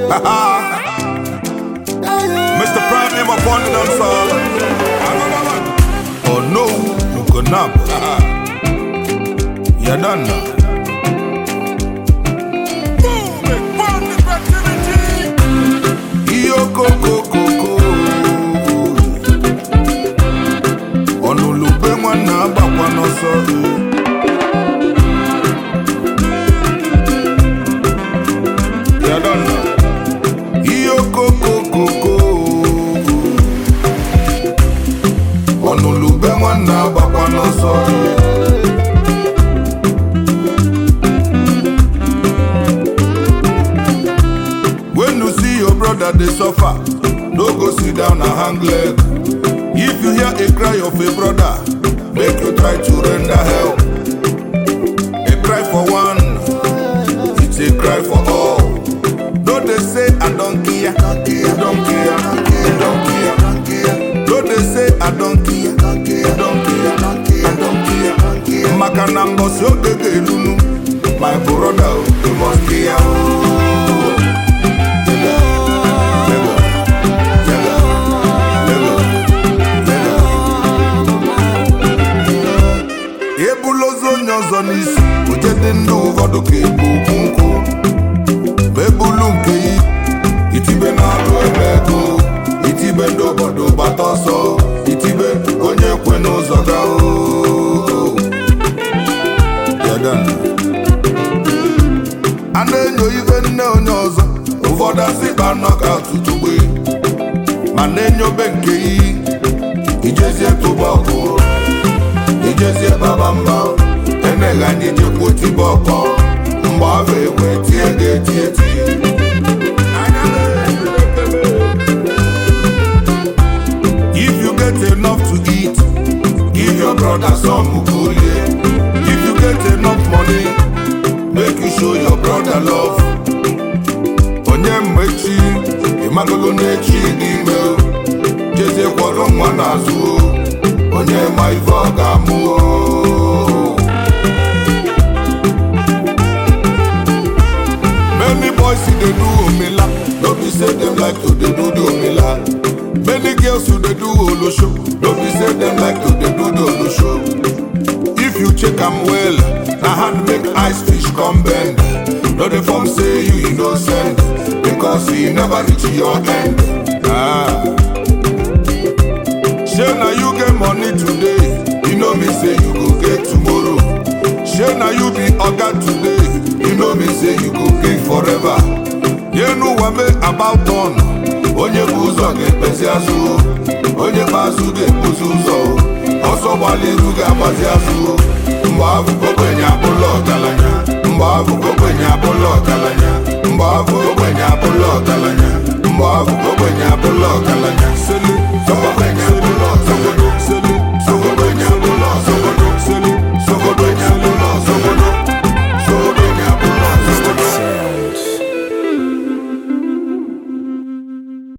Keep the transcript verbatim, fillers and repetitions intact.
Mister Prime name upon the dancehall. Oh no, you could not. You done now. Iyo koko koko Onulube mwana bakwa noso. You done now. Iyo koko koko Onulube mwana bakwa noso. Brother they suffer, no go sit down and hang leg. If you hear a cry of a brother, make you try to render help. A cry for one, it's a cry for all. Though they say I don't care, I don't care, I don't care, I don't care. Though they say I don't care, I don't care, I don't care, I don't care. Makanambo so gege lunu, my brother, you must care. Ujede ndu ụfọdụ ka ebu nkwụ bebulu nke yi itibe na-alụ ebe ego itibe ndị obodo gbata ọsọ itibe onye kwe n'ụzọ ga a na-enyo ibe nne onye ọzọ ụfọdụ asịkpa nọka tutugbe ma na-enyobe nke yi ijezie tụba ọkụ ijezie baba mba Enegani jekwo tiboko Mbawe we tie ge tie tie If you get enough to eat Give your brother some ukuli If you get enough money Make you show your brother love Onye mmechi Imagolo nechi dime Jeze kwaro mwana zuo Onye maivoga muo Many boys see they do omila, don't be say them like to they do the omila. Many girls who they do olo show, don't be say them like to they do the olo show. If you check them well, na hand make ice fish come bend. No they form say you innocent, because he never reach your end. Ah, sure now you get money today, you know me say you go get tomorrow. Sure now you be oga today. You know me say you go king forever. You know what me about done. Onye buzo ge pesi asu. Onye basu ge buzuzo. Oso wali ruga bazi asu. Mbavu ko kwenya bolo kalanya. Mbavu ko kwenya bolo kalanya.